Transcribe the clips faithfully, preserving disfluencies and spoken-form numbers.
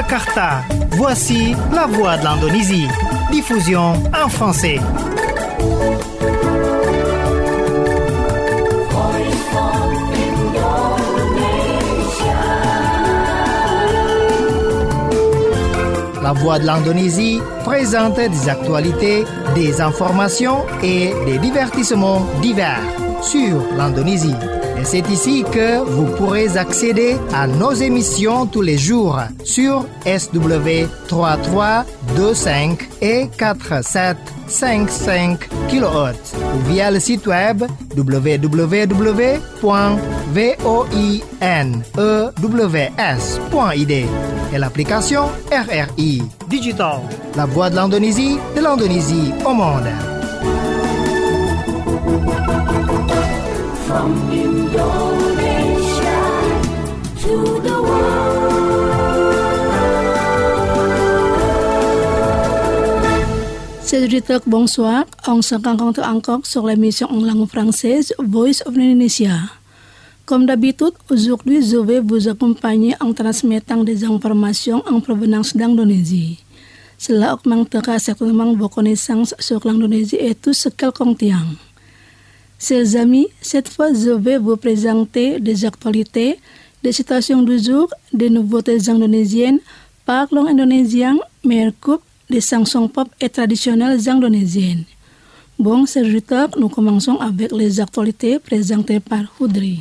Jakarta, voici la voix de l'Indonésie. Diffusion en français. La Voix de l'Indonésie présente des actualités, des informations et des divertissements divers sur l'Indonésie. Et c'est ici que vous pourrez accéder à nos émissions tous les jours sur S W trois trois deux cinq et quatre sept cinq cinq kilohertz ou via le site web w w w point voinews point I D et l'application R R I Digital, la voix de l'Indonésie, de l'Indonésie au monde. From Indonesia to the world. Chers auditeurs, bonsoir. On se rencontre encore sur l'émission en langue française Voice of Indonesia. Comme d'habitude, aujourd'hui, je vais vous accompagner en transmettant des informations en provenance d'Indonésie. Cela augmentera certainement vos connaissances sur l'Indonésie et tout ce qu'elle contient. Chers amis, cette fois, je vais vous présenter des actualités, des citations du jour, des nouveautés indonésiennes, parlons indonésien, meilleure coupe, des chansons pop et traditionnelles indonésiennes. Bon, chers auditeurs, nous commençons avec les actualités présentées par Houdri.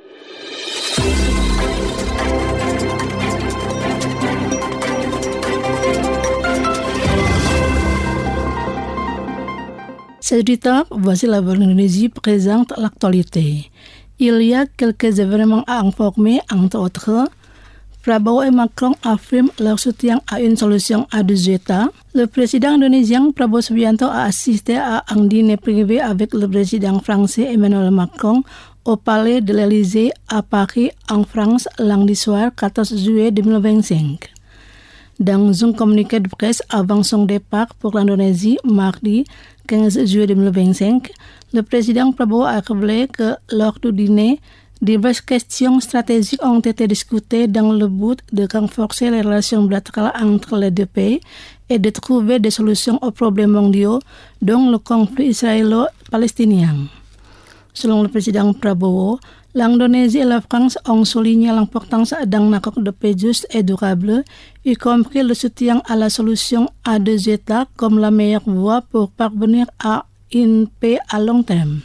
Chers auditeurs, voici la Voix de l'Indonésie présente l'actualité. Il y a quelques événements à informer, entre autres. Prabowo et Macron affirment leur soutien à une solution à deux États. Le président indonésien Prabowo Subianto a assisté à un dîner privé avec le président français Emmanuel Macron au palais de l'Élysée à Paris, en France, lundi soir quatorze juillet deux mille vingt-cinq. Dans un communiqué de presse avant son départ pour l'Indonésie, mardi quinze juillet deux mille vingt-cinq, le président Prabowo a révélé que lors du dîner, diverses questions stratégiques ont été discutées dans le but de renforcer les relations bilatérales entre les deux pays et de trouver des solutions aux problèmes mondiaux, dont le conflit israélo-palestinien. Selon le président Prabowo, l'Indonésie et la France ont souligné l'importance d'un accord de paix juste et durable, y compris le soutien à la solution à deux États comme la meilleure voie pour parvenir à une paix à long terme.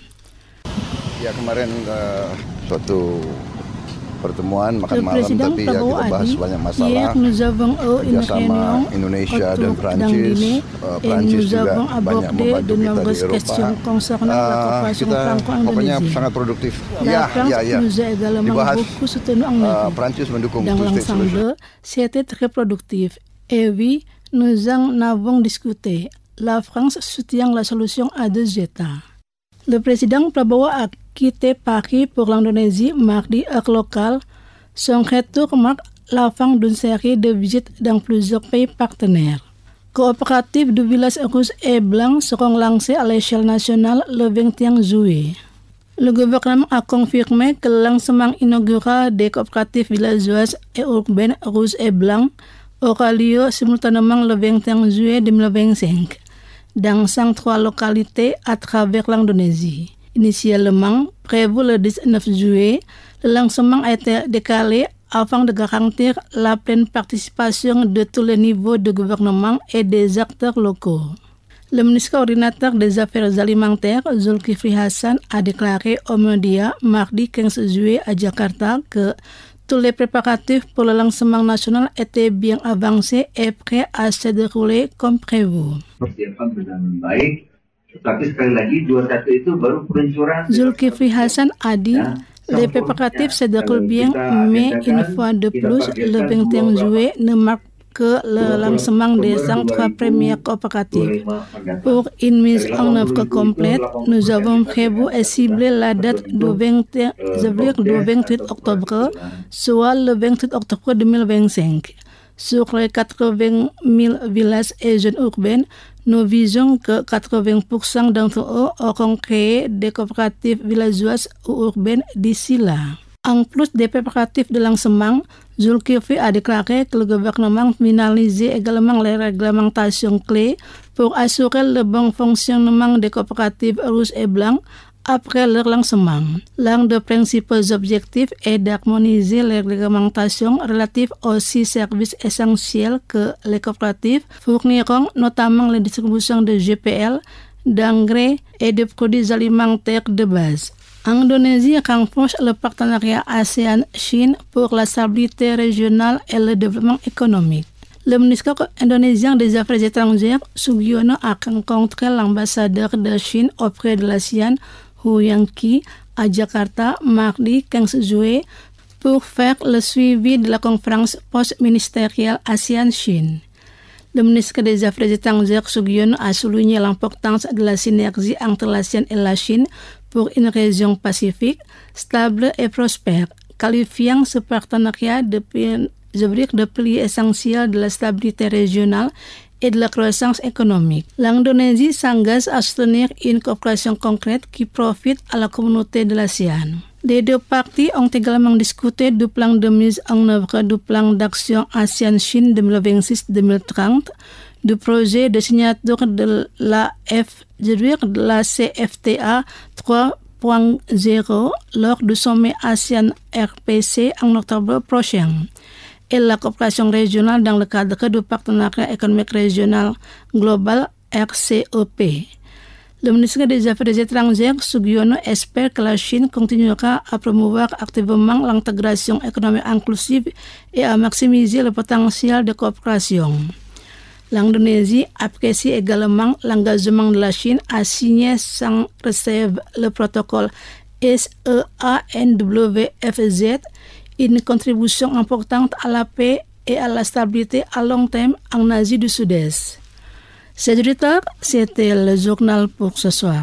Ya, kemarin uh, suatu pertemuan makan malam, tapi ya kita bahas banyak masalah kerjasama Indonesia dan Prancis. Uh, Prancis juga banyak membantu kita di Eropa. Uh, kita pokoknya sangat produktif. Ya, ya, ya. Dibahas uh, Prancis mendukung two-state solution. C'était très productif. Et oui, nous en avons discuté. La France soutient la solution à deux États. Le président Prabowo a quitté Paris pour l'Indonésie mardi heure locale. Son retour marque la fin d'une série de visites dans plusieurs pays partenaires. Coopératives du village rouge et blanc seront lancées à l'échelle nationale le vingt et un juillet. Le gouvernement a confirmé que le lancement inaugural des coopératives villageoises et urbaines rouges et blancs aura lieu simultanément le vingt et un juillet deux mille vingt-cinq. Dans cent trois localités à travers l'Indonésie. Initialement, prévu le dix-neuf juillet, le lancement a été décalé afin de garantir la pleine participation de tous les niveaux de gouvernement et des acteurs locaux. Le ministre coordinateur des Affaires alimentaires, Zulkifli Hasan, a déclaré aux médias mardi quinze juillet à Jakarta que tous les préparatifs pour le lancement national étaient bien avancés et prêts à se dérouler comme prévu. Zulkifli Hasan a dit, les préparatifs se déroulent bien, mais une fois de plus, le vingt et un juillet ne marque que le lancement des cent trois premières coopératives. Pour une mise en œuvre complète, nous avons prévu et ciblé la date du vingt-huit octobre, soit le vingt-huit octobre deux mille vingt-cinq. Sur les quatre-vingt mille villages et zones urbaines, nous visons que quatre-vingts pour cent d'entre eux auront créé des coopératives villageoises ou urbaines d'ici là. En plus des préparatifs de lancement, Zulkifli a déclaré que le gouvernement finalisait également les réglementations clés pour assurer le bon fonctionnement des coopératives rouges et blancs après leur lancement. L'un des principaux objectifs est d'harmoniser les réglementations relatives aux six services essentiels que les coopératives fourniront, notamment la distribution de G P L, d'engrais et de produits alimentaires de base. Indonésie renforce le partenariat ASEAN-Chine pour la stabilité régionale et le développement économique. Le ministre indonésien des Affaires étrangères, Sugiono, a rencontré l'ambassadeur de Chine auprès de l'ASEAN, Hu Yangqi, à Jakarta, mardi quinze juillet, pour faire le suivi de la conférence post-ministérielle ASEAN-Chine. Le ministre des Affaires étrangères, Sugiono, a souligné l'importance de la synergie entre l'ASEAN et la Chine pour une région pacifique, stable et prospère, qualifiant ce partenariat de, de pilier essentiel de la stabilité régionale et de la croissance économique. L'Indonésie s'engage à soutenir une coopération concrète qui profite à la communauté de l'ASEAN. Les deux parties ont également discuté du plan de mise en œuvre du plan d'action ASEAN-Chine deux mille vingt-six deux mille trente, du projet de signature de la, F, de la C F T A trois point zéro lors du sommet ASEAN-R P C en octobre prochain, et la coopération régionale dans le cadre du partenariat économique régional global R C E P. Le ministre des Affaires étrangères, Sugiono, espère que la Chine continuera à promouvoir activement l'intégration économique inclusive et à maximiser le potentiel de coopération. L'Indonésie apprécie également l'engagement de la Chine à signer sans réserve le protocole S E A N W F Z, une contribution importante à la paix et à la stabilité à long terme en Asie du Sud-Est. C'est du retard, c'était le journal pour ce soir.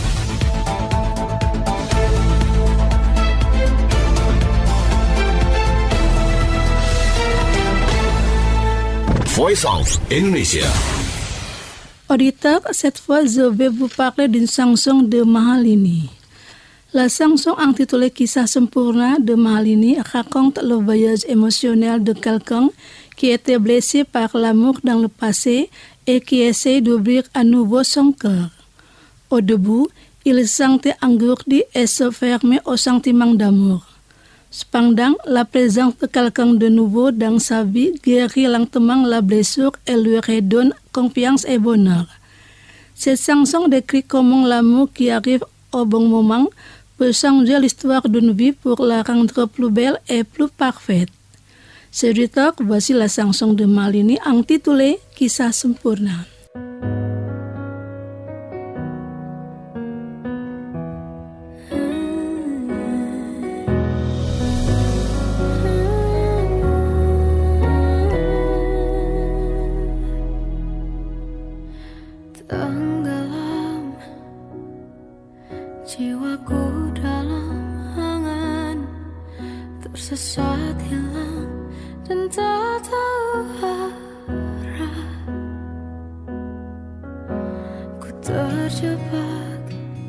Voice of Indonesia. Auditeur, cette fois, je vais vous parler d'une chanson de Mahalini. La chanson intitulée Kisah Sempurna de Mahalini raconte le voyage émotionnel de quelqu'un qui était blessé par l'amour dans le passé et qui essaie d'ouvrir à nouveau son cœur. Au début, il sentait engourdi et se fermait au sentiment d'amour. Cependant, la présence de quelqu'un de nouveau dans sa vie guérit lentement la blessure et lui redonne confiance et bonheur. Cette chanson décrit comment l'amour qui arrive au bon moment peut changer l'histoire d'une vie pour la rendre plus belle et plus parfaite. C'est du talk, voici la chanson de Mahalini intitulée Kisah Sempurna. Tenggelam jiwaku dalam angan, tersesat hilang dan tak tahu arah. Ku terjebak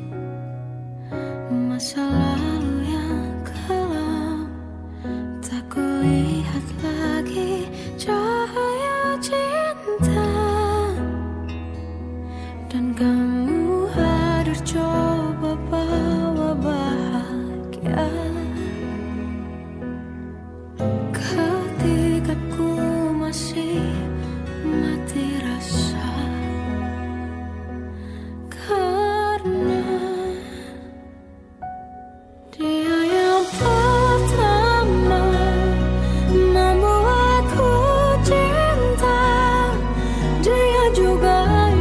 masa lalu yang kelam, tak kulihat lagi cahaya cinta. Dan kamu hadir coba bawa bahagia ketika ku masih mati rasa, karena dia yang pertama membuatku cinta, dia juga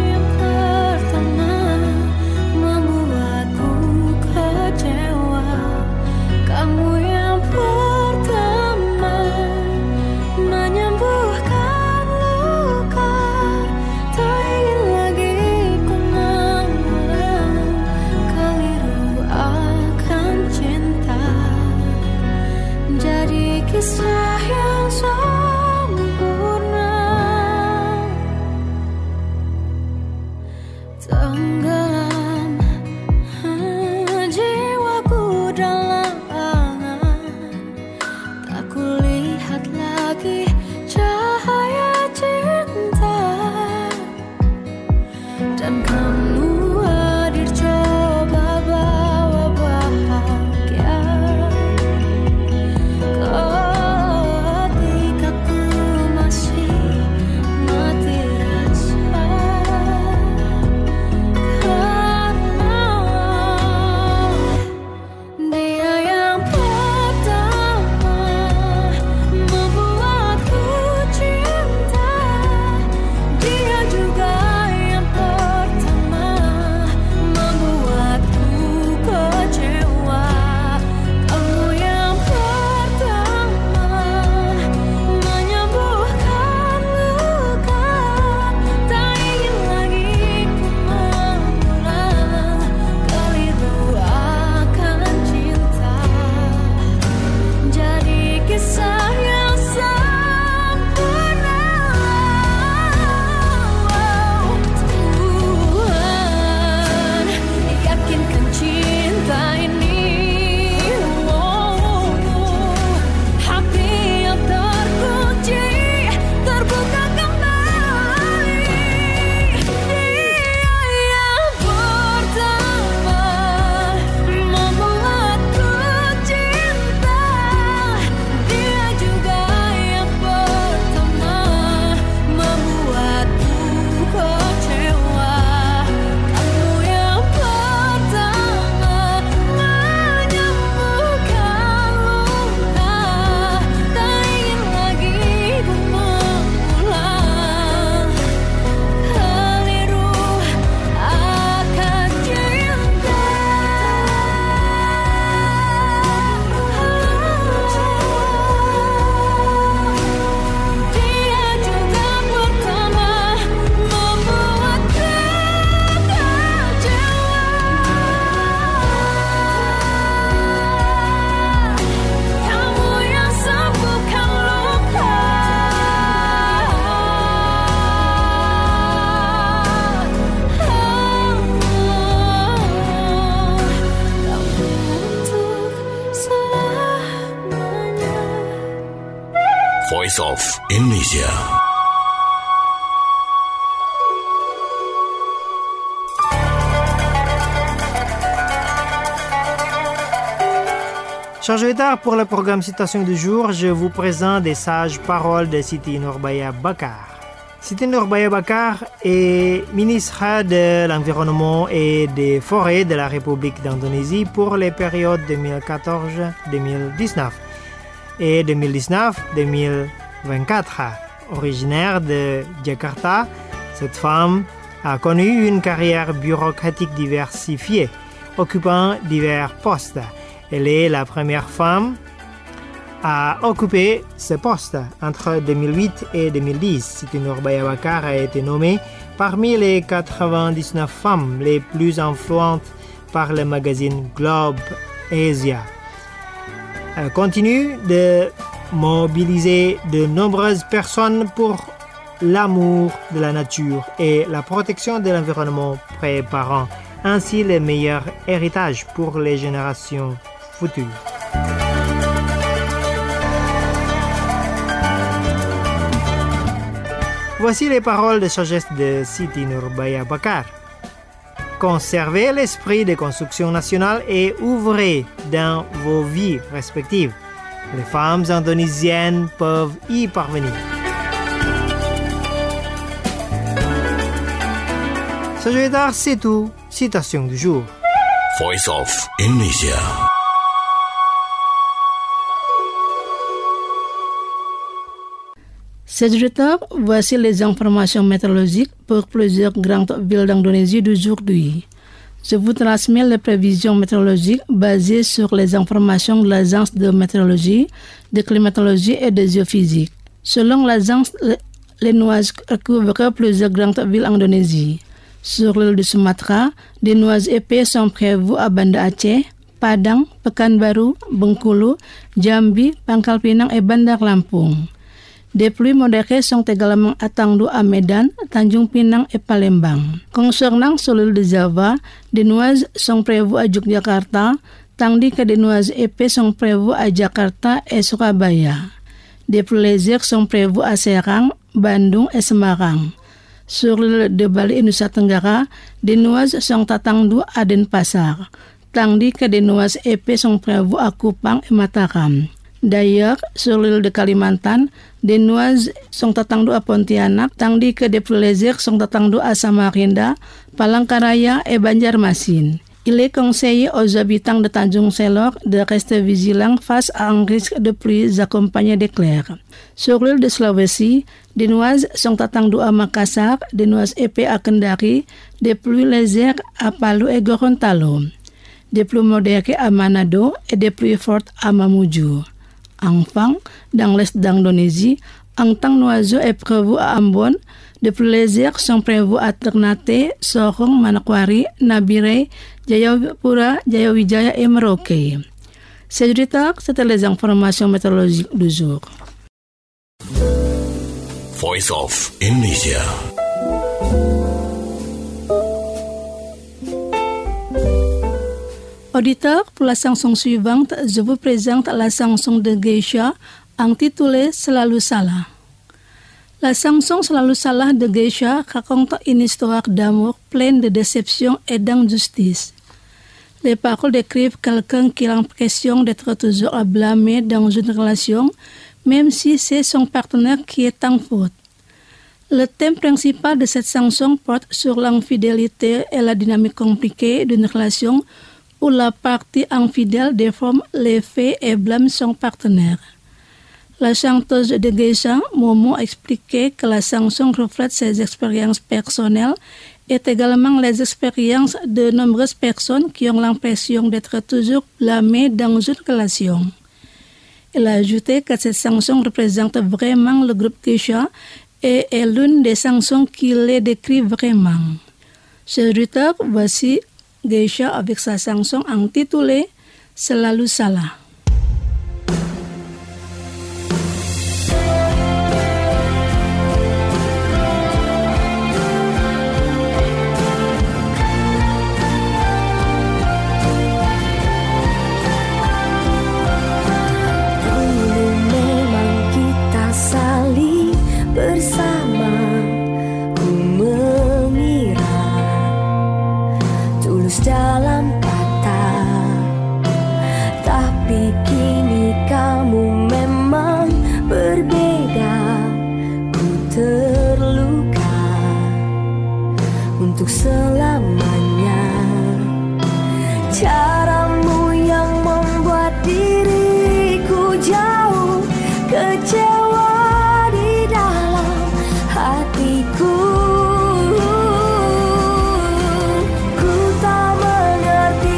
kisah yang sempurna. Tenggelam jiwaku dalam angan, tak kulihat dan kamu hadir coba bawa bahagia. Ketika ku masih mati rasa, karena dia yang pertama membuatku cinta. Dia juga yang pertama membuatku kecewa. Kamu yang pertama menyembuhkan luka. Tak ingin lagi ku mengulang keliru akan cinta. Jadi kisah yang sempurna. Tuhan, yakinkan cinta ini. Hati yang terkunci terbuka kembali. Dia yang pertama membuatku cinta. Dia juga yang pertama membuatku kecewa. Kamu yang pertama menyembuhkan luka. Tak ingin lagi ku mengulang keliru akan cinta. Dia juga pertama membuatku kecewa. Kamu yang sembuhkan luka. Kamu untuk selamanya. Voice of Indonesia. Chers auditeurs, pour le programme Citation du jour, je vous présente des sages paroles de Siti Nurbaya Bakar. Siti Nurbaya Bakar est ministre de l'Environnement et des Forêts de la République d'Indonésie pour les périodes deux mille quatorze à deux mille dix-neuf et deux mille dix-neuf à deux mille vingt-quatre. Originaire de Jakarta, cette femme a connu une carrière bureaucratique diversifiée, occupant divers postes. Elle est la première femme à occuper ce poste entre deux mille huit et deux mille dix. Siti Nurbaya Bakar a été nommée parmi les quatre-vingt-dix-neuf femmes les plus influentes par le magazine Globe Asia. Elle continue de mobiliser de nombreuses personnes pour l'amour de la nature et la protection de l'environnement, préparant ainsi le meilleur héritage pour les générations futures. Voici les paroles de sagesse de Siti Nurbaya Bakar. Conservez l'esprit de construction nationale et ouvrez dans vos vies respectives. Les femmes indonésiennes peuvent y parvenir. Sagittaire, c'est tout. Citation du jour. Voice of Indonesia. Sagittaire, voici les informations météorologiques pour plusieurs grandes villes d'Indonésie d'aujourd'hui. Je vous transmets les prévisions météorologiques basées sur les informations de l'Agence de météorologie, de climatologie et de géophysique. Selon l'agence, les nuages recouvrent plusieurs grandes villes d'Indonésie. Sur l'île de Sumatra, des nuages épais sont prévus à Banda Aceh, Padang, Pekanbaru, Bengkulu, Jambi, Pangkal Pinang et Bandar Lampung. Des pluies modérées sont également attendues à Medan, Tanjung Pinang et Palembang. Concernant sur l'île de Java, des nuages sont prévus à Yogyakarta, tandis que des nuages épais sont prévus à Jakarta et Surabaya. Des pluies légères sont prévues à Serang, Bandung et Semarang. sur l'île de Bali, Nusa Tenggara, Denoise sont attendus à Denpasar, tandis que des noises épais sont prévues à Kupang et Mataram. D'ailleurs, sur l'île de Kalimantan, des noises sont attendues à Pontianak, tandis que des pluies légères sont attendues à Samarinda, Palangkaraya et Banjarmasin. Il est conseillé aux habitants de Tanjung Selor de rester vigilants face à un risque de pluies accompagnées d'éclairs. Sur l'île de Sulawesi, des noises sont attendues à Makassar, des noises épais à Kendari, des pluies légères à Palu et Gorontalo, des pluies modérées à Manado et des pluies fortes à Mamuju. Enfin, dans l'est d'Indonésie, un temps noiseux est prévu à Ambon. De pluies légères sont prévues à Ternate, Sorong, Manokwari, Nabire, Jayapura, Jayawijaya et Merauke. C'est du retard, c'était les informations météorologiques du jour. Voice of Indonesia. Auditeurs, pour la chanson suivante, je vous présente la chanson de Geisha intitulée Selalu Salah. La chanson Selalu Salah de Geisha raconte une histoire d'amour pleine de déception et d'injustice. Les paroles décrivent quelqu'un qui a l'impression d'être toujours à blâmer dans une relation, même si c'est son partenaire qui est en faute. Le thème principal de cette chanson porte sur l'infidélité et la dynamique compliquée d'une relation où la partie infidèle déforme les faits et blâme son partenaire. La chanteuse de Geisha, Momo, a expliqué que la chanson reflète ses expériences personnelles et également les expériences de nombreuses personnes qui ont l'impression d'être toujours blâmées dans une relation. Elle a ajouté que cette chanson représente vraiment le groupe Geisha et est l'une des chansons qui les décrit vraiment. Chers auditeurs, voici Geisha avec sa chanson intitulée Selalu Salah. Dalam kata, tapi kini kamu memang berbeda. Ku terluka untuk selamanya. Caramu yang membuat diriku jauh kecewa di dalam hatiku. Ku tak mengerti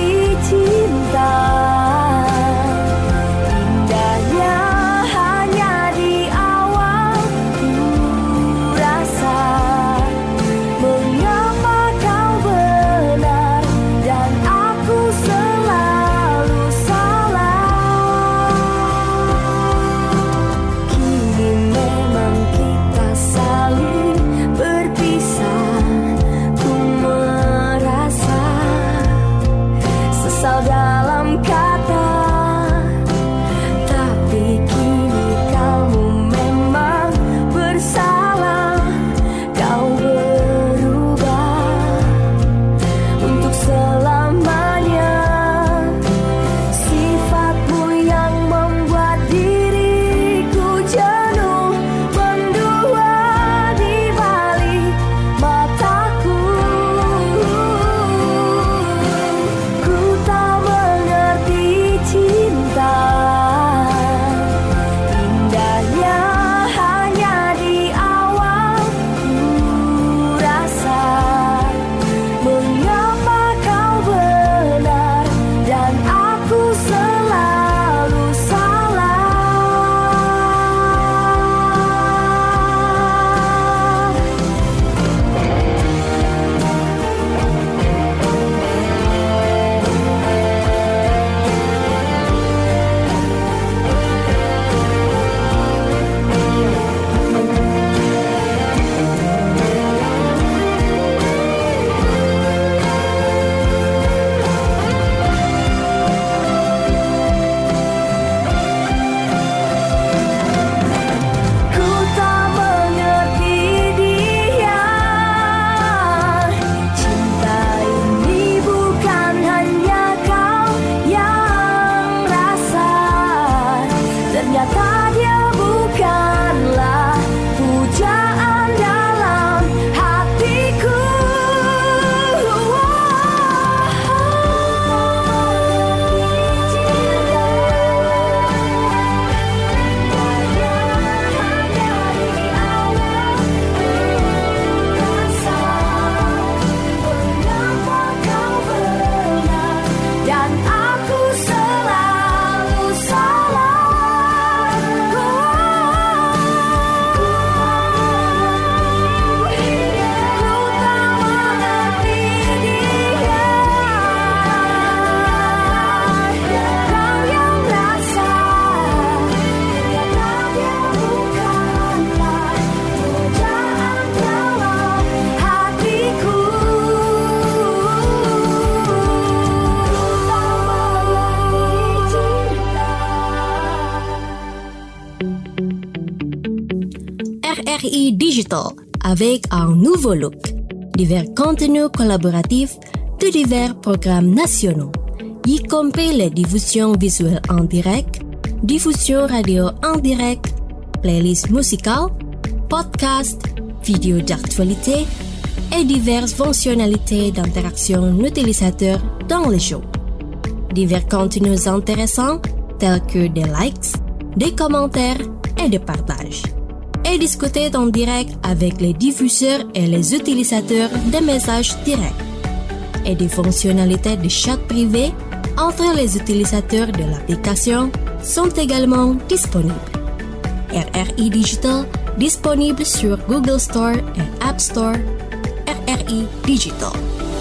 I Digital avec un nouveau look. Divers contenus collaboratifs de divers programmes nationaux, y compris les diffusions visuelles en direct, diffusion radio en direct, playlists musicales, podcasts, vidéos d'actualité et diverses fonctionnalités d'interaction utilisateur dans les shows. Divers contenus intéressants tels que des likes, des commentaires et des partages. Et discuter en direct avec les diffuseurs et les utilisateurs des messages directs. Et des fonctionnalités de chat privé entre les utilisateurs de l'application sont également disponibles. R R I Digital disponible sur Google Store et App Store. R R I Digital.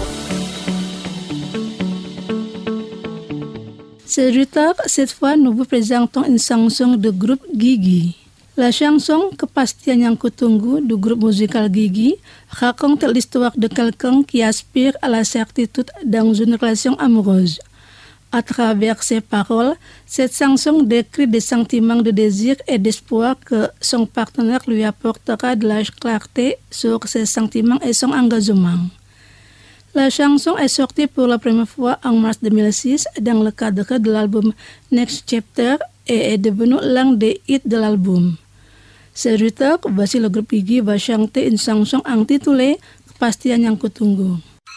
C'est retard, cette fois nous vous présentons une chanson du groupe Gigi. La chanson Kepastian yang kutunggu du groupe musical Gigi raconte l'histoire de quelqu'un qui aspire à la certitude dans une relation amoureuse. À travers ses paroles, cette chanson décrit des sentiments de désir et d'espoir que son partenaire lui apportera de la clarté sur ses sentiments et son engagement. La chanson est sortie pour la première fois en mars deux mille six dans le cadre de l'album Next Chapter et est devenue l'un des hits de l'album. C'est retard, voici le groupe Gigi va chanter une chanson intitulée Kepastian yang kutunggu.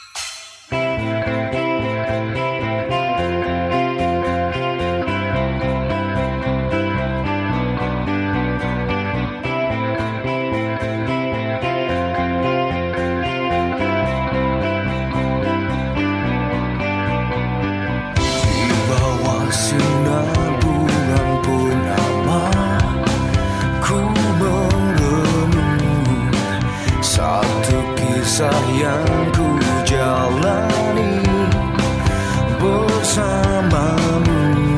Kisah yang ku jalani bersamamu.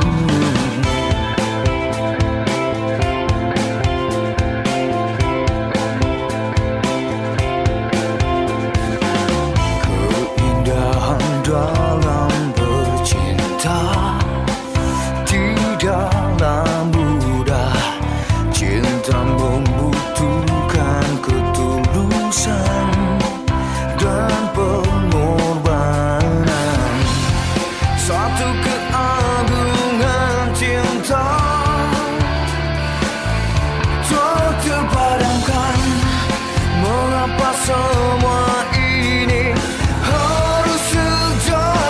Keindahan dalam bercinta tidaklah mudah. Cinta membutuhkan ketulusan dan pengorbanan. Satu keagungan cinta tak terpadamkan. Mengapa semua ini harus sejak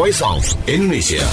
Voice of Indonesia.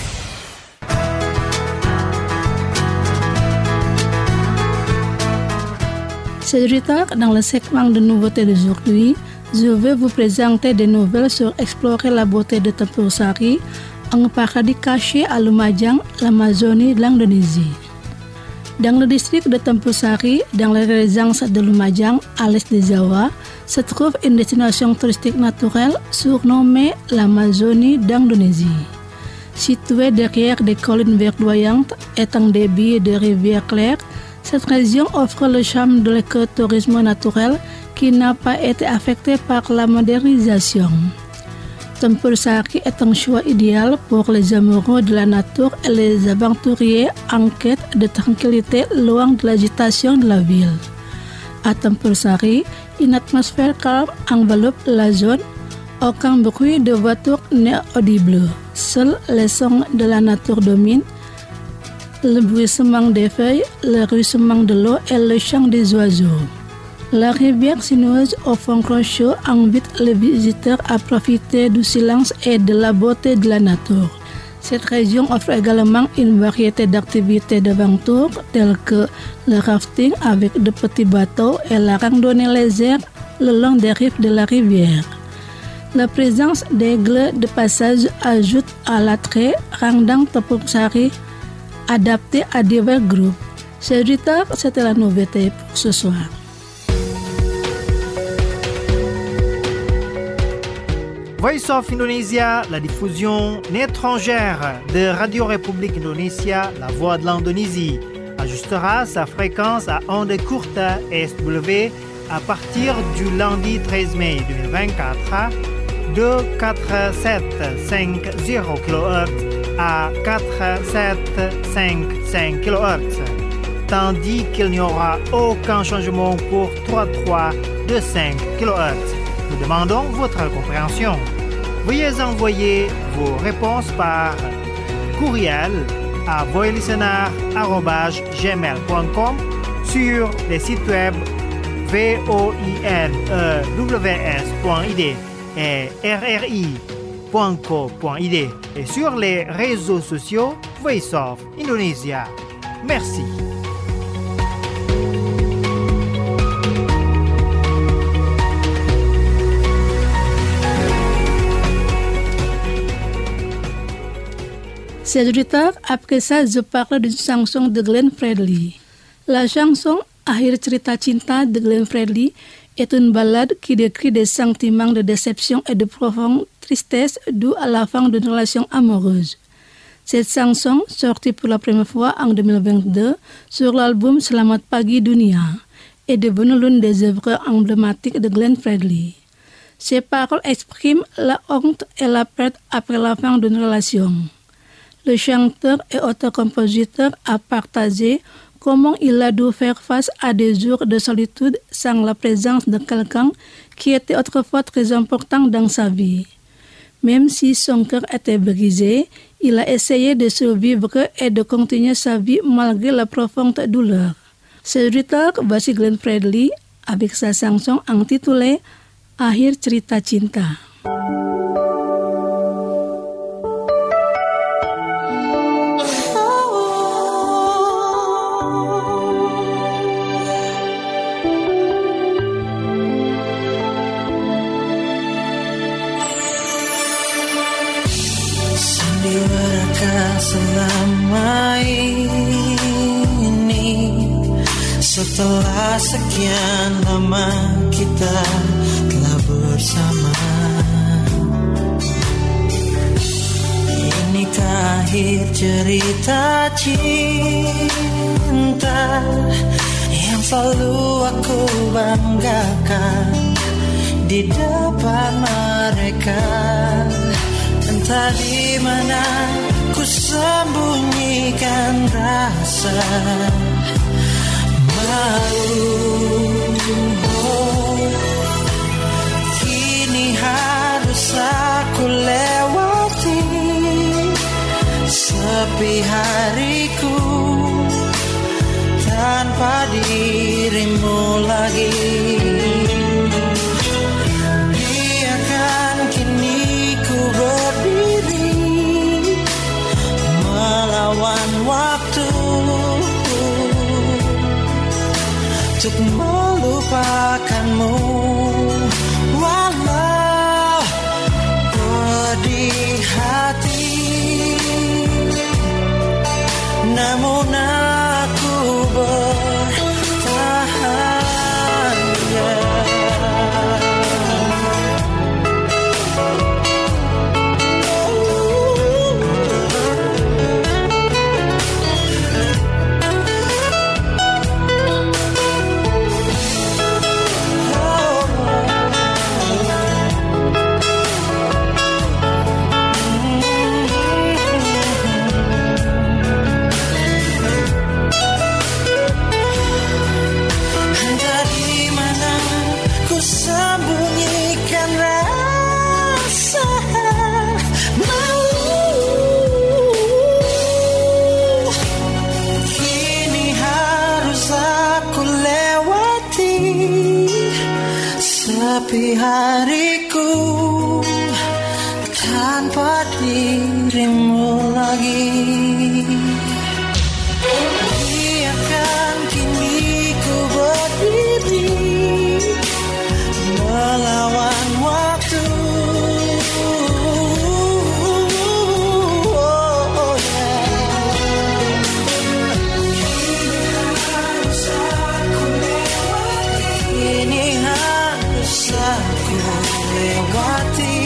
C'est retard dans le segment de nouveautés d'aujourd'hui. Je vais vous présenter des nouvelles sur explorer la beauté de Tempur Sari, un paradis caché à Lumajang, l'Amazonie de l'Indonésie. Dans le district de Tempur Sari, dans la région de Lumajang, à l'est de Java, se trouve une destination touristique naturelle surnommée l'Amazonie d'Indonésie. Située derrière des collines verdoyantes et un débit de rivières claires, cette région offre le charme de l'écotourisme naturel qui n'a pas été affecté par la modernisation. Tempur Sari est un choix idéal pour les amoureux de la nature et les aventuriers en quête de tranquillité loin de l'agitation de la ville. À Tempur Sari, une atmosphère calme enveloppe la zone. Aucun bruit de voiture n'est audible. Seuls les sons de la nature dominent. Le bruissement des feuilles, le ruissellement de l'eau et le chant des oiseaux. La rivière sinueuse au fond rocheux invite les visiteurs à profiter du silence et de la beauté de la nature. Cette région offre également une variété d'activités d'aventure telles que le rafting avec de petits bateaux et la randonnée légère le long des rives de la rivière. La présence d'aigles de passage ajoute à l'attrait, rendant Tempur Sari adapté à divers groupes. C'est retard, c'était la nouveauté pour ce soir. Voice of Indonesia, la diffusion étrangère de Radio République Indonésia, la voix de l'Indonésie, ajustera sa fréquence à ondes courtes S W à partir du lundi treize mai deux mille vingt-quatre de quatre mille sept cent cinquante kilohertz à quatre mille sept cent cinquante kilohertz, tandis qu'il n'y aura aucun changement pour trois virgule trois de cinq kilohertz. Nous demandons votre compréhension. Veuillez envoyer vos réponses par courriel à voilistener arobase gmail point com sur les sites web voinews point I D et r r i point co point I D et sur les réseaux sociaux Voice of Indonesia. Merci. C'est retard, après ça je parle d'une chanson de Glenn Fredly. La chanson Akhir Cerita Cinta de Glenn Fredly est une ballade qui décrit des sentiments de déception et de profonde tristesse dus à la fin d'une relation amoureuse. Cette chanson, sortie pour la première fois en deux mille vingt-deux sur l'album Selamat Pagi Dunia, est devenue l'une des œuvres emblématiques de Glenn Fredly. Ses paroles expriment la honte et la perte après la fin d'une relation. Le chanteur et auteur-compositeur a partagé comment il a dû faire face à des jours de solitude sans la présence de quelqu'un qui était autrefois très important dans sa vie. Même si son cœur était brisé, il a essayé de survivre et de continuer sa vie malgré la profonde douleur. C'est retard, voici Glenn Fredly avec sa chanson intitulée Akhir Cerita Cinta. Selama ini, setelah sekian lama kita telah bersama, inikah akhir cerita cinta yang selalu aku banggakan di depan mereka. Entah di mana ku sembunyikan rasa malu. Oh, kini harus aku lewati sepi hariku tanpa dirimu lagi. Biarkan kini ku berdiri untuk melupakanmu, walau pedih hati, namun aku bertahan, yeah. Sembunyikan rasa malu, kini harus aku lewati sepi hariku tanpa dirimu lagi. Biarkan kini ku berdiri melawan waktu, oh, yeah. Kini harus aku lewati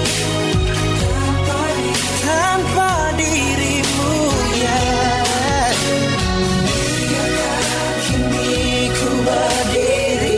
tanpa dirimu, yeah. Kini ku berdiri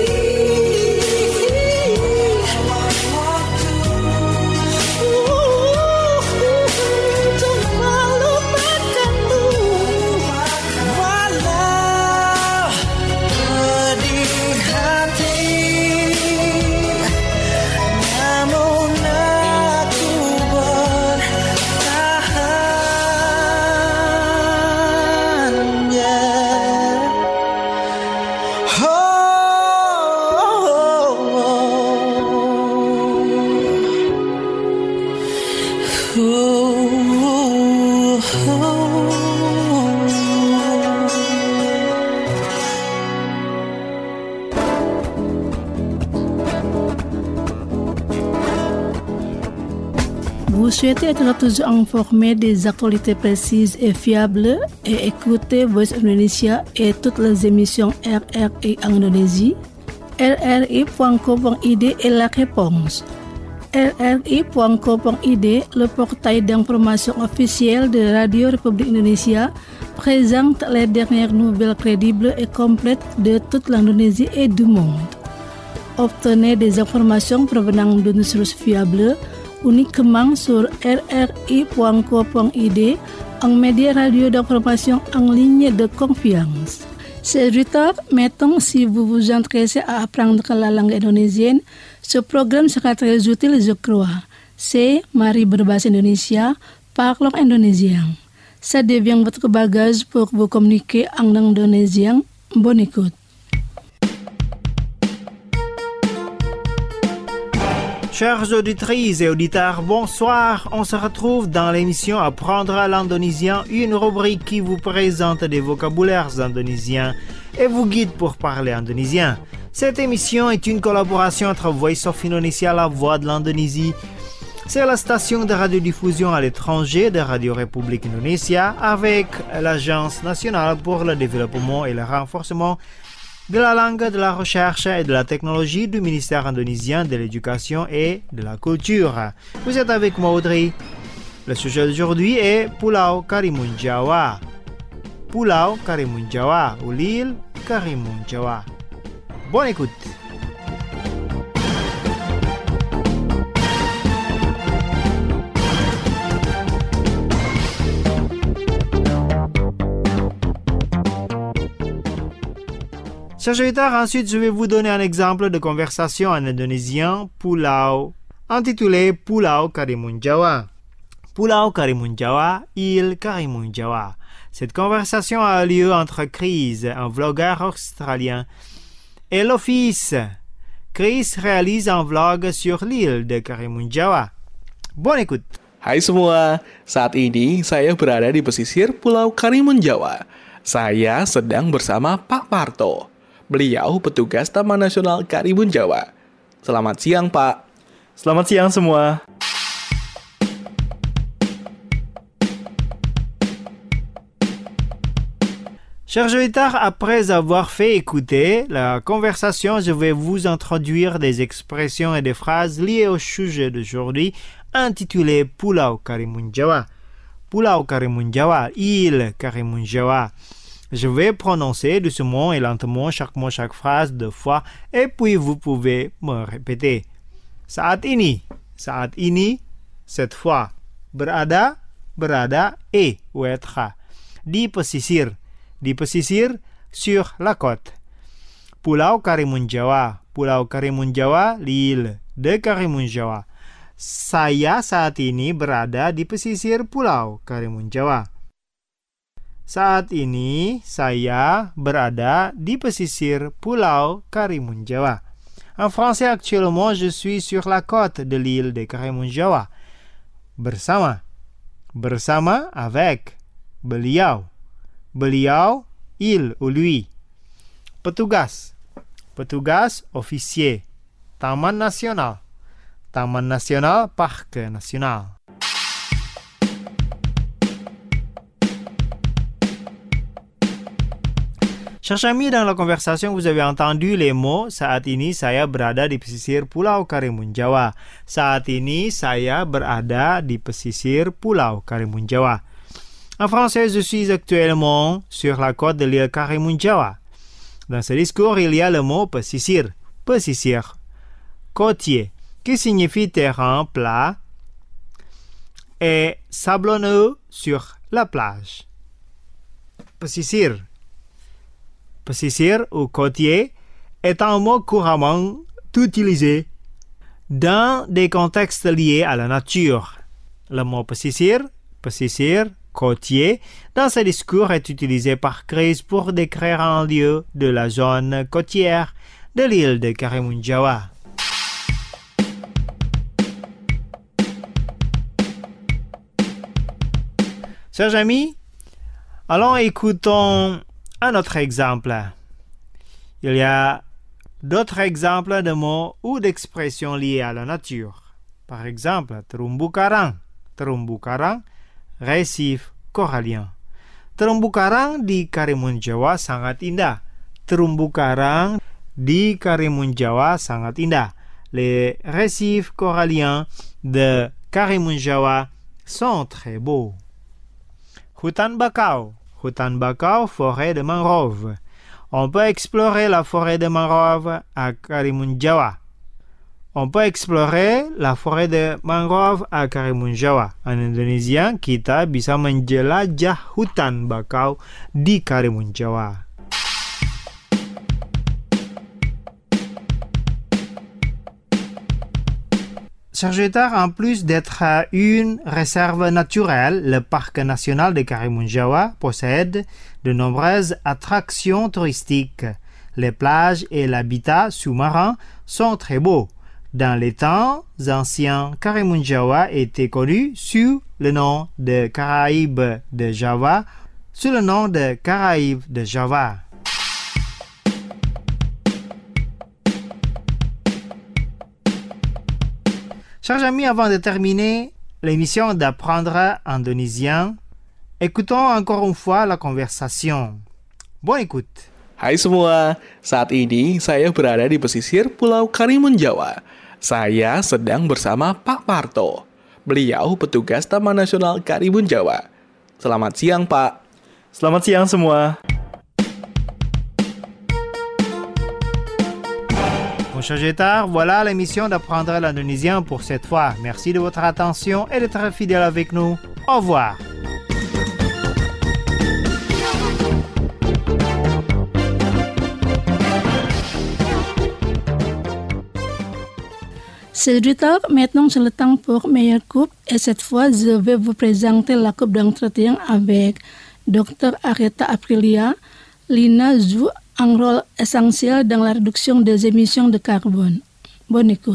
Vous souhaitez être toujours informé des actualités précises et fiables et écouter Voice of Indonesia et toutes les émissions R R I Indonésie? R R I point co point I D est la réponse. R R I point co point I D, le portail d'information officiel de Radio République Indonésia, présente les dernières nouvelles crédibles et complètes de toute l'Indonésie et du monde. Obtenez des informations provenant d'une source fiable uniquement sur R R I point co point I D, un média radio d'information en ligne de confiance. Chers auditeurs, mettons si vous vous intéressez à apprendre la langue indonésienne, ce programme sera très utile, je crois. C'est Mari Berbahasa Indonesia, parlons indonésien. Ça devient votre bagage pour vous communiquer en indonésien. Bonne écoute. Chers auditrices et auditeurs, bonsoir. On se retrouve dans l'émission Apprendre l'indonésien, une rubrique qui vous présente des vocabulaires indonésiens et vous guide pour parler indonésien. Cette émission est une collaboration entre Voice of Indonesia, la voix de l'Indonésie. C'est la station de radiodiffusion à l'étranger de Radio République Indonesia avec l'Agence nationale pour le développement et le renforcement de la langue, de la recherche et de la technologie du ministère indonésien de l'éducation et de la culture. Vous êtes avec moi, Audrey. Le sujet d'aujourd'hui est Pulau Karimun Jawa. Pulau Karimun Jawa ou l'île Karimun Jawa. Bonne écoute. Chers auditeurs, ensuite je vais vous donner un exemple de conversation en indonésien Pulau, intitulé Pulau Karimun Jawa. Pulau Karimun Jawa, île Karimun Jawa. Cette conversation a lieu entre Chris, un vlogueur australien, et l'Office. Chris réalise un vlog sur l'île de Karimun Jawa. Bonne écoute. Hai semua, saat ini saya berada di pesisir Pulau Karimun Jawa. Saya sedang bersama Pak Parto. Beliau petugas Taman Nasional Karimun Jawa. Selamat siang, Pak. Selamat siang semua. Chers auditeurs, après avoir fait écouter la conversation, je vais vous introduire des expressions et des phrases liées au sujet d'aujourd'hui intitulé Pulau Karimun Jawa. Pulau Karimun Jawa, île Karimun Jawa. Je vais prononcer doucement et lentement chaque mot, chaque phrase deux fois et puis vous pouvez me répéter. Saat ini, saat ini, cette fois. Berada, berada et ou être. Di pesisir, di pesisir, sur la côte. Pulau Karimun Jawa, Pulau Karimun Jawa, l'île de Karimun Jawa. Saya saat ini berada di pesisir Pulau Karimun Jawa. Saat ini saya berada di pesisir Pulau Karimun Jawa. En français, actuellement, je suis sur la côte de l'île de Karimun Jawa. Bersama, bersama avec, beliau, beliau, il ou lui. Petugas, petugas, officier. Taman Nasional, Taman Nasional, Parc Nasional. Chers amis, dans la conversation, vous avez entendu les mots saat ini saya berada di pesisir Pulau Karimun Jawa. Saat ini saya berada di pesisir Pulau Karimun Jawa. En français, je suis actuellement sur la côte de l'île Karimun Jawa. Dans ce discours, il y a le mot pesisir, pesisir, côtier, qui signifie terrain plat et sablonneux sur la plage. Pesisir. Pesisir ou côtier est un mot couramment utilisé dans des contextes liés à la nature. Le mot pesisir, pesisir, côtier, dans ce discours est utilisé par Chris pour décrire un lieu de la zone côtière de l'île de Karimun Jawa. Chers amis, allons écoutons un autre exemple. Il y a d'autres exemples de mots ou d'expressions liées à la nature. Par exemple, terumbu karang. Terumbu karang, récif corallien. Terumbu karang di Karimun Jawa sangat indah. Terumbu karang di Karimun Jawa sangat indah. Les récifs coralliens de Karimun Jawa sont très beaux. Hutan bakau. Hutan bakau, forêt de mangrove. On peut explorer la forêt de mangrove à Karimun Jawa. On peut explorer la forêt de mangrove à Karimun Jawa. En indonésien, kita bisa menjelajah hutan bakau di Karimun Jawa. Chers en plus d'être une réserve naturelle, le parc national de Karimun Jawa possède de nombreuses attractions touristiques. Les plages et l'habitat sous-marin sont très beaux. Dans les temps anciens, Karimun Jawa était connu sous le nom de Caraïbes de Java, sous le nom de Caraïbes de Java. Chers amis, avant de terminer l'émission d'apprendre indonésien, écoutons encore une fois la conversation. Bonne écoute. Hai semua, saat ini saya berada di pesisir Pulau Karimun Jawa. Saya sedang bersama Pak Parto. Beliau petugas Taman Nasional Karimun Jawa. Selamat siang, Pak. Selamat siang semua. Chers auditeurs, voilà l'émission d'apprendre l'indonésien pour cette fois. Merci de votre attention et d'être fidèle avec nous. Au revoir. Chers auditeurs, maintenant c'est le temps pour meilleure coupe et cette fois je vais vous présenter la coupe d'entretien avec docteur Aretha Aprilia. Lina joue un rôle essentiel dans la réduction des émissions de carbone. Bonne écoute.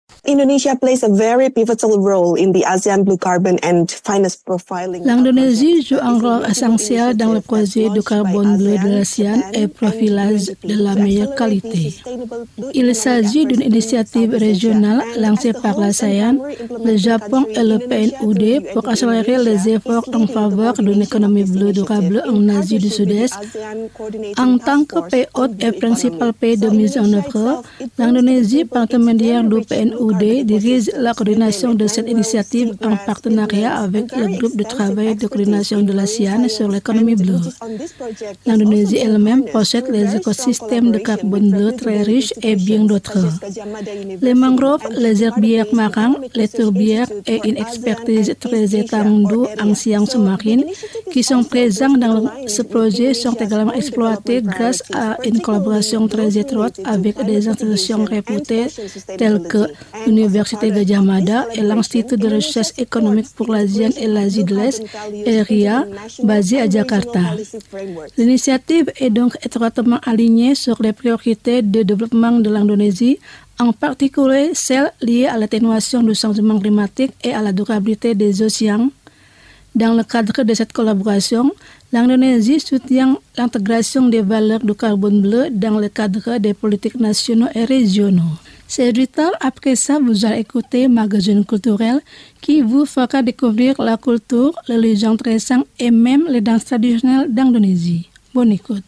Indonesia plays a very pivotal role in the ASEAN Blue Carbon and Finance Profiling. L'Indonésie joue un rôle essentiel dans le projet du carbone bleu de l'ASEAN et profilage de la meilleure qualité. Il s'agit d'une initiative régionale lancée par l'ASEAN, le Japon et le P N U D pour accélérer les efforts en faveur d'une économie bleue durable en Asie du Sud-Est. En tant que pays hôte et principal pays de mise en œuvre, l'Indonésie, partenaire du P N U D, dirige la coordination de cette initiative en partenariat avec le groupe de travail de coordination de l'ASEAN sur l'économie bleue. L'Indonésie elle-même possède les écosystèmes de carbone bleu très riches et bien d'autres. Les mangroves, les herbiers marins, les tourbières et une expertise très étendue en sciences marines qui sont présents dans ce projet sont également exploités grâce à une collaboration très étroite avec des institutions réputées telles que l'Université Gadjah Mada et l'Institut de recherche économique pour l'ASEAN et l'Asie de l'Est, E R I A, basé à Jakarta. L'initiative est donc étroitement alignée sur les priorités de développement de l'Indonésie, en particulier celles liées à l'atténuation du changement climatique et à la durabilité des océans. Dans le cadre de cette collaboration, l'Indonésie soutient l'intégration des valeurs du carbone bleu dans le cadre des politiques nationaux et régionaux. C'est du temps, après ça, vous allez écouter Magazine culturel qui vous fera découvrir la culture, les légendes récentes et même les danses traditionnelles d'Indonésie. Bonne écoute.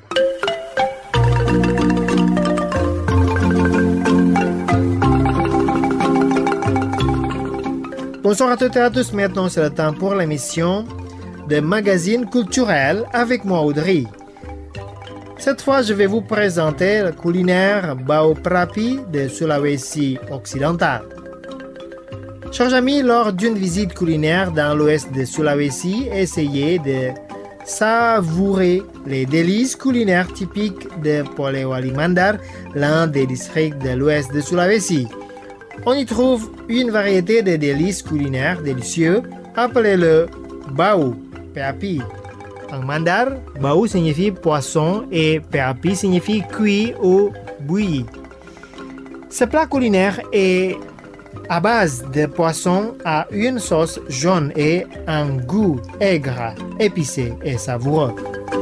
Bonsoir à toutes et à tous. Maintenant, c'est le temps pour l'émission de Magazine culturel avec moi, Audrey. Cette fois, je vais vous présenter le culinaire Bau Prapi de Sulawesi occidental. Chers amis, lors d'une visite culinaire dans l'ouest de Sulawesi, essayez de savourer les délices culinaires typiques de Polewali Mandar, l'un des districts de l'ouest de Sulawesi. On y trouve une variété de délices culinaires délicieux, appelez-le Bau Prapi. En mandar, bau signifie poisson et prapi signifie cuit ou bouilli. Ce plat culinaire est à base de poisson à une sauce jaune et un goût aigre, épicé et savoureux.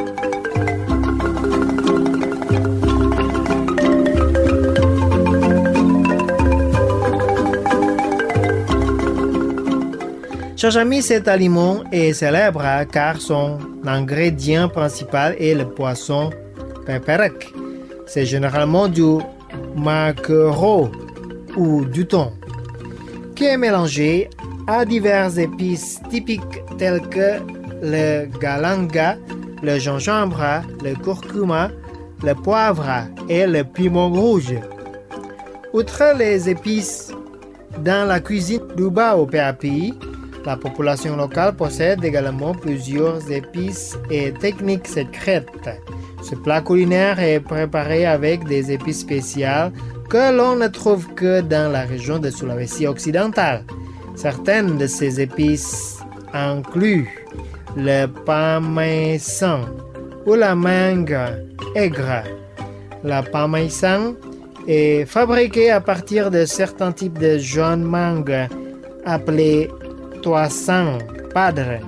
Chers amis, cet aliment est célèbre car son ingrédient principal est le poisson peperek. C'est généralement du maquereau ou du thon, qui est mélangé à diverses épices typiques telles que le galanga, le gingembre, le curcuma, le poivre et le piment rouge. Outre les épices, dans la cuisine du Bau Prapi, la population locale possède également plusieurs épices et techniques secrètes. Ce plat culinaire est préparé avec des épices spéciales que l'on ne trouve que dans la région de Sulawesi occidentale. Certaines de ces épices incluent le pamaisan ou la mangue aigre. La pamaisan est fabriquée à partir de certains types de jeunes mangues appelés Toasang Padre,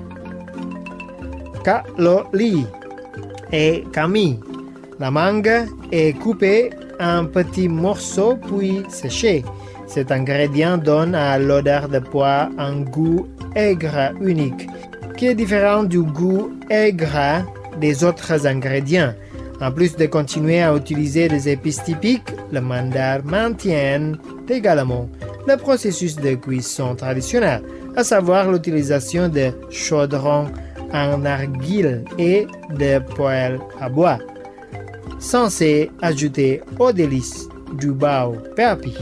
Kaloli et Kami. La mangue est coupée en petits morceaux puis séchée. Cet ingrédient donne à l'odeur de pois un goût aigre unique, qui est différent du goût aigre des autres ingrédients. En plus de continuer à utiliser des épices typiques, le mandar maintient également le processus de cuisson traditionnel, à savoir l'utilisation de chaudrons en argile et de poêles à bois, censés ajouter aux délices du Bau Prapi.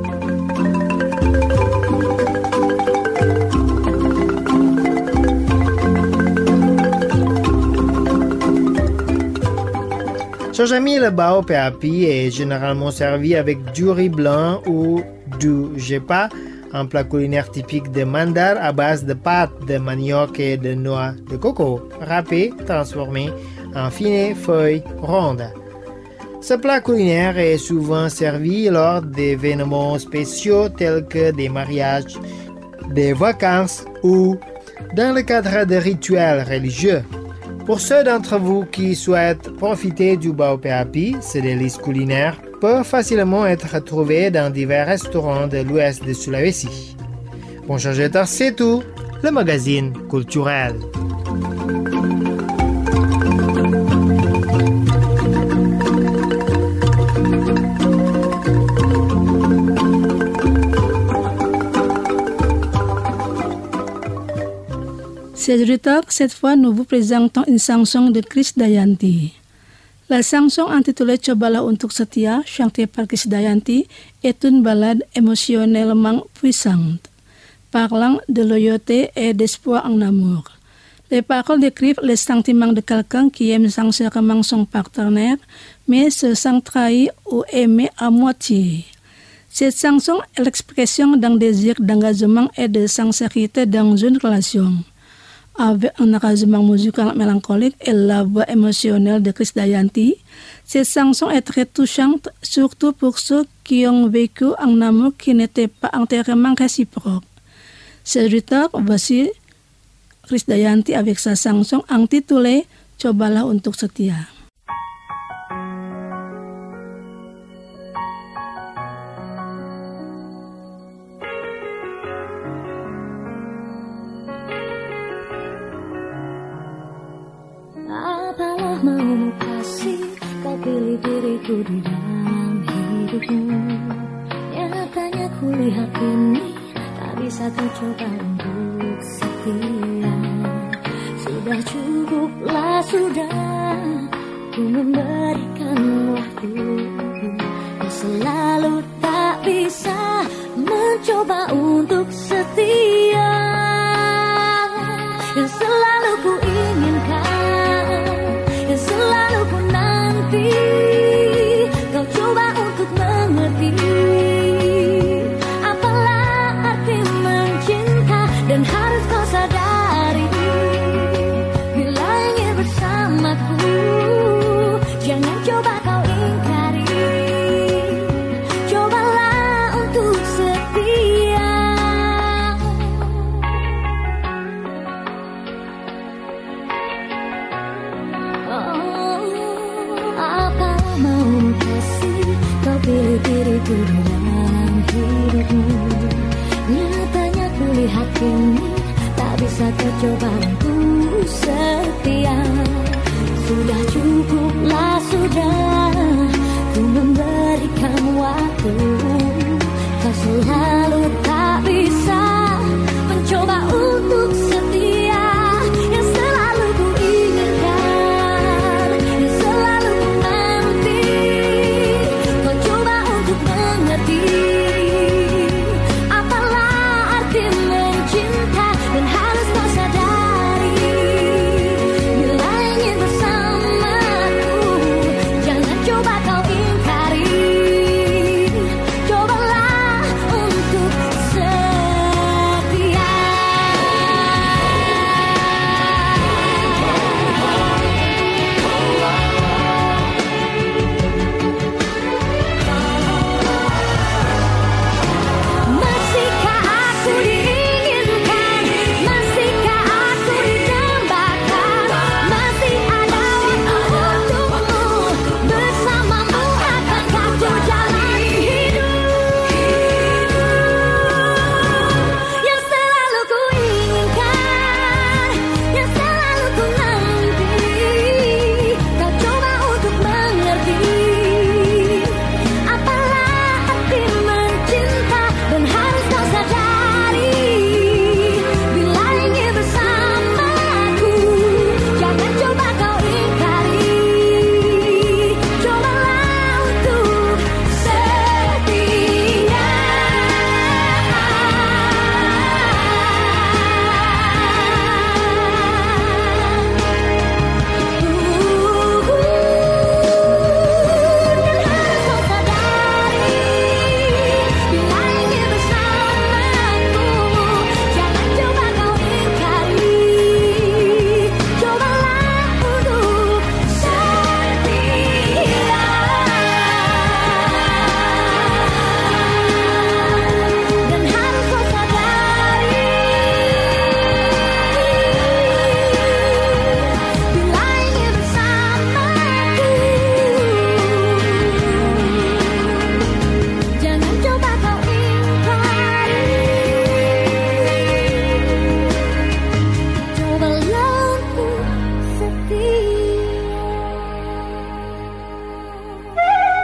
Chers amis, le Bau Prapi est généralement servi avec du riz blanc ou du jepa, un plat culinaire typique de Mandar à base de pâte de manioc et de noix de coco, râpées, transformées en fines feuilles rondes. Ce plat culinaire est souvent servi lors d'événements spéciaux tels que des mariages, des vacances ou dans le cadre de rituels religieux. Pour ceux d'entre vous qui souhaitent profiter du Baupe Api, ce délice culinaire peut facilement être trouvé dans divers restaurants de l'ouest de Sulawesi. Bon chers, c'est tout, le magazine culturel. Chers auditeurs, cette fois nous vous présentons une chanson de Krisdayanti. La chanson intitulée Cobalah Untuk Setia, chantée par Krisdayanti, est une ballade émotionnellement puissante, parlant de loyauté et d'espoir en amour. Les paroles décrivent les sentiments de quelqu'un qui aime sincèrement son partenaire, mais se sent trahi ou aimé à moitié. Cette chanson est l'expression d'un désir d'engagement et de sincérité dans une relation. Avec un arrangement musical mélancolique et la voix émotionnelle de Krisdayanti, cette chanson est très touchante, surtout pour ceux qui ont vécu un amour qui n'était pas entièrement réciproque. Chers auditeurs, voici Krisdayanti avec sa chanson intitulée Cobalah Untuk Setia. Apalah maumu kasih, kau pilih diriku di dalam hidupmu. Nyatanya kulihat ini tak bisa kau coba untuk setia. Sudah cukuplah sudah, ku memberikan waktu. Kau selalu tak bisa mencoba untuk setia. Yang selalu ku inginkan, yang selalu ku nanti, kau coba untuk mengerti apalah arti mencinta. Dan harus kau sadari, bila ingin bersamaku, jangan coba kau ingkari. Cobalah untuk setia. Pilih diriku di dalam hidupmu. Nyatanya kulihat ini tak bisa kau coba untuk setia. Sudah cukuplah sudah, ku memberikan waktu. Kau selalu tak bisa mencoba untuk setia. Yang selalu ku inginkan, yang selalu ku nanti, mengerti apalah arti mencinta. Dan harus kau sadari, bila ingin bersamaku, jangan coba kau ingkari. Cobalah untuk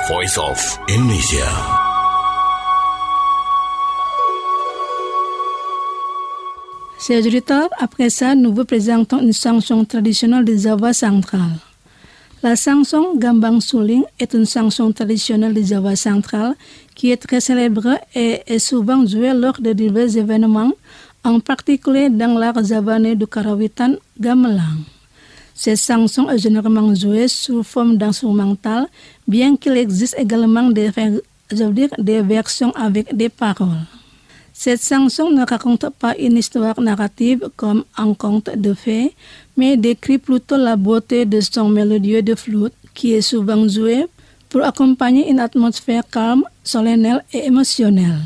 Voice of Indonesia. Chers auditeurs, après ça, nous vous présentons une chanson traditionnelle de Java central. La chanson Gambang Suling est une chanson traditionnelle de Java central qui est très célèbre et est souvent jouée lors de divers événements, en particulier dans l'art javanais du Karawitan Gamelan. Cette chanson est généralement jouée sous forme d'instrumental, bien qu'il existe également des, je veux dire, des versions avec des paroles. Cette chanson ne raconte pas une histoire narrative comme un conte de fées, mais décrit plutôt la beauté de son mélodieux de flûte qui est souvent joué pour accompagner une atmosphère calme, solennelle et émotionnelle.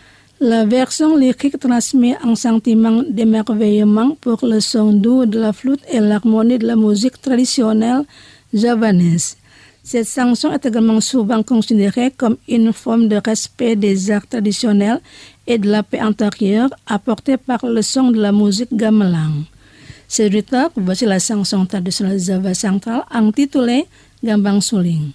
La version lyrique transmet un sentiment d'émerveillement pour le son doux de la flûte et l'harmonie de la musique traditionnelle javanaise. Cette chanson est également souvent considérée comme une forme de respect des arts traditionnels et de la paix intérieure apportée par le son de la musique gamelan. C'est du temps, voici la chanson traditionnelle Java central intitulée Gambang Suling.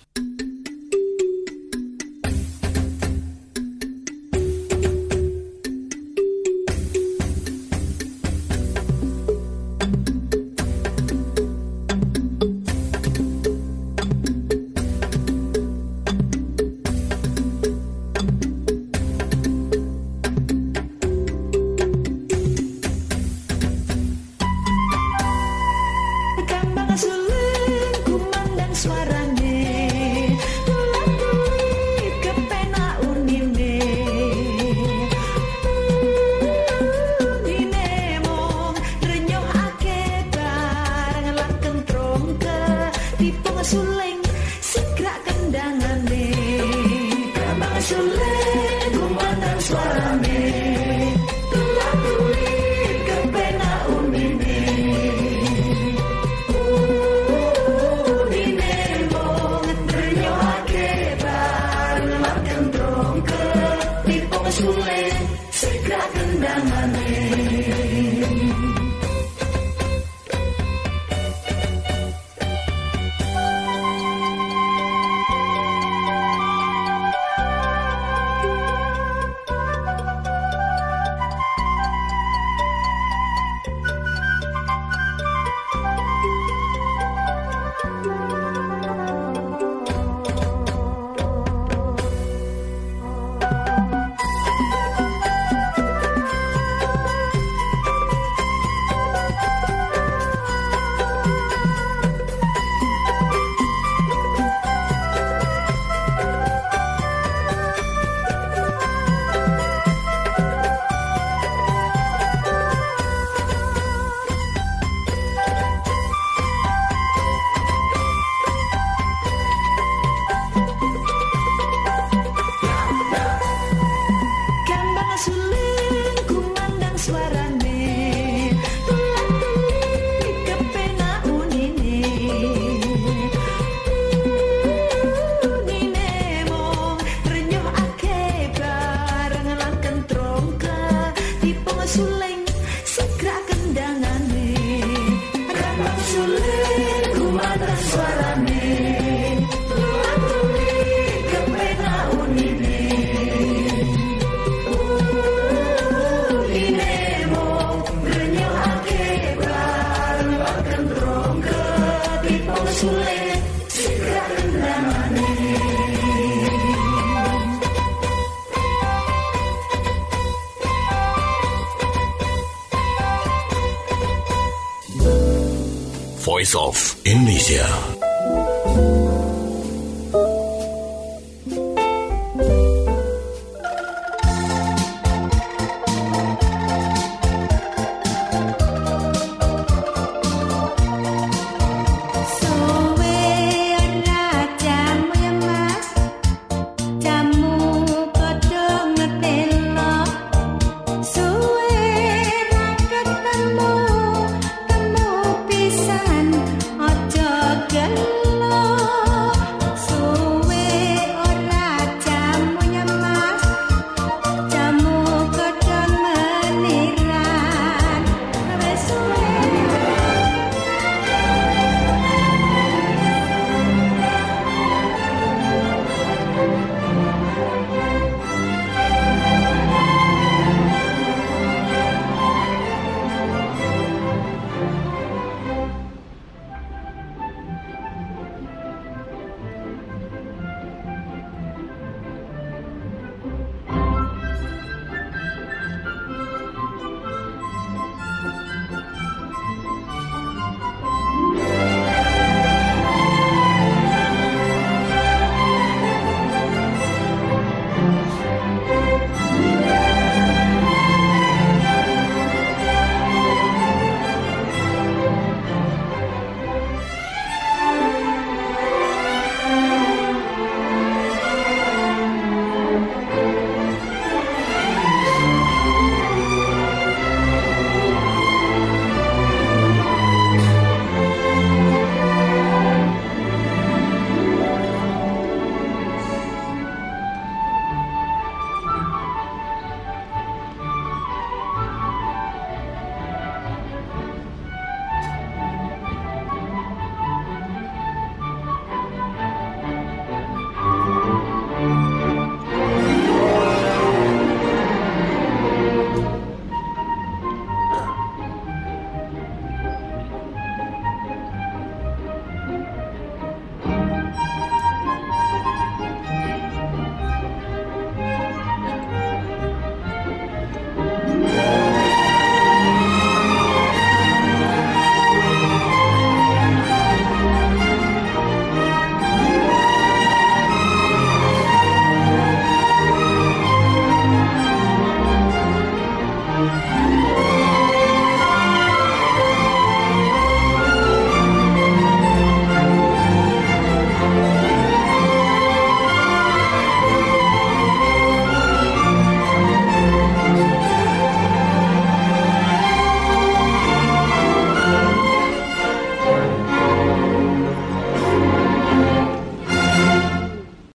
Voice of Indonesia.